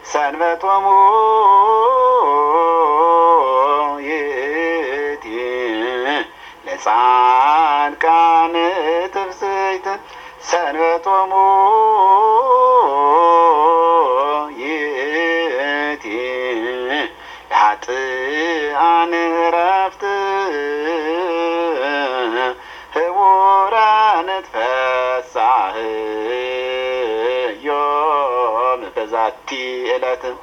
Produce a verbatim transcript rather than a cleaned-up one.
ሰንበቶሙ ይእቲ ለጻድቃን ትፍሥሕት ሰንበቶሙ ይእቲ ለኃጥኣን ዕረፍት ህቡራን ትፈሳህዮም በዛቲ ዕለት